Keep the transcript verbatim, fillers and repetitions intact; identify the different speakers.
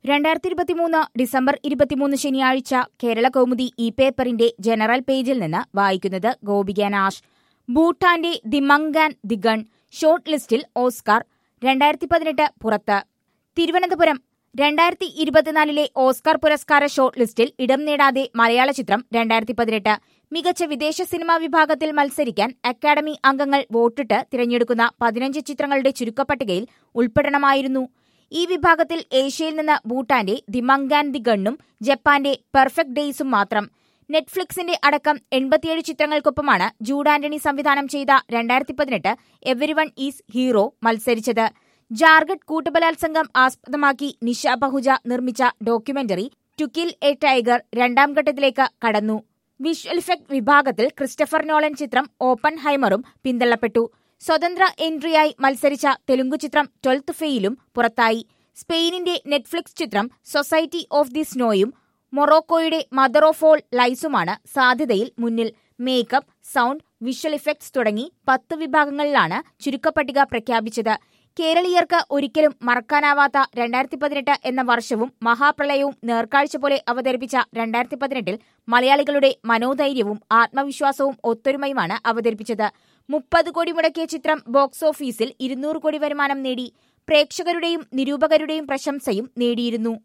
Speaker 1: രണ്ടായിരത്തി ഇരുപത്തിമൂന്ന് ഡിസംബർ ഇരുപത്തിമൂന്ന് ശനിയാഴ്ച കേരള കൗമുദി ഇ പേപ്പറിന്റെ ജനറൽ പേജിൽ നിന്ന് വായിക്കുന്നത് ഗോപിക നാഷ്. ഭൂട്ടാന്റെ ദിമംഗാൻ ദിഗൺ ഷോർട്ട് ലിസ്റ്റിൽ ഓസ്കാർ രണ്ടായിരത്തി പതിനെട്ട് പുറത്ത്. തിരുവനന്തപുരം. രണ്ടായിരത്തി ഇരുപത്തിനാലിലെ ഓസ്കാർ പുരസ്കാര ഷോർട്ട് ലിസ്റ്റിൽ ഇടം നേടാതെ മലയാള ചിത്രം രണ്ടായിരത്തി പതിനെട്ട്. മികച്ച വിദേശ സിനിമാ വിഭാഗത്തിൽ മത്സരിക്കാൻ അക്കാദമി അംഗങ്ങൾ വോട്ടിട്ട് തിരഞ്ഞെടുക്കുന്ന പതിനഞ്ച് ചിത്രങ്ങളുടെ ചുരുക്കപ്പട്ടികയിൽ ഉൾപ്പെടണമായിരുന്നു. ഈ വിഭാഗത്തിൽ ഏഷ്യയിൽ നിന്ന് ഭൂട്ടാന്റെ ദിമംഗാൻ ദിഗണ്ണും ജപ്പാന്റെ പെർഫെക്റ്റ് ഡേയ്സും മാത്രം. നെറ്റ്ഫ്ലിക്സിന്റെ അടക്കം എൺപത്തിയേഴ് ചിത്രങ്ങൾക്കൊപ്പമാണ് ജൂഡ് ആന്റണി സംവിധാനം ചെയ്ത രണ്ടായിരത്തി പതിനെട്ട് എവരിവൺ ഈസ് ഹീറോ മത്സരിച്ചത്. ജാർഖണ്ഡ് കൂട്ടബലാത്സംഗം ആസ്പദമാക്കി നിഷ പഹുജ നിർമ്മിച്ച documentary to kill a tiger രണ്ടാം ഘട്ടത്തിലേക്ക് കടന്നു. വിഷ്വൽ ഇഫക്ട് വിഭാഗത്തിൽ ക്രിസ്റ്റഫർ നോളൻ ചിത്രം ഓപ്പൺ ഹൈമറും പിന്തള്ളപ്പെട്ടു. സ്വതന്ത്ര എൻട്രിയായി മത്സരിച്ച തെലുങ്കു ചിത്രം ട്വൽത്ത് ഫെയിലും പുറത്തായി. സ്പെയിനിന്റെ നെറ്റ്ഫ്ലിക്സ് ചിത്രം സൊസൈറ്റി ഓഫ് ദി സ്നോയും മൊറോക്കോയുടെ മദർ ഓഫ് ഓൾ ലൈസുമാണ് സാധ്യതയിൽ മുന്നിൽ. മേക്കപ്പ്, സൗണ്ട്, വിഷ്വൽ ഇഫക്ട്സ് തുടങ്ങി പത്ത് വിഭാഗങ്ങളിലാണ് ചുരുക്കപ്പട്ടിക പ്രഖ്യാപിച്ചത്. കേരളീയർക്ക് ഒരിക്കലും മറക്കാനാവാത്ത രണ്ടായിരത്തി പതിനെട്ട് എന്ന വർഷവും മഹാപ്രളയവും നേർക്കാഴ്ച പോലെ അവതരിപ്പിച്ച രണ്ടായിരത്തി പതിനെട്ടിൽ മലയാളികളുടെ മനോധൈര്യവും ആത്മവിശ്വാസവും ഒത്തൊരുമയുമാണ് അവതരിപ്പിച്ചത്. മുപ്പത് കോടി മുടക്കിയ ചിത്രം ബോക്സ് ഓഫീസിൽ ഇരുന്നൂറ് കോടി വരുമാനം നേടി. പ്രേക്ഷകരുടെയും നിരൂപകരുടെയും പ്രശംസയും നേടിയിരുന്നു.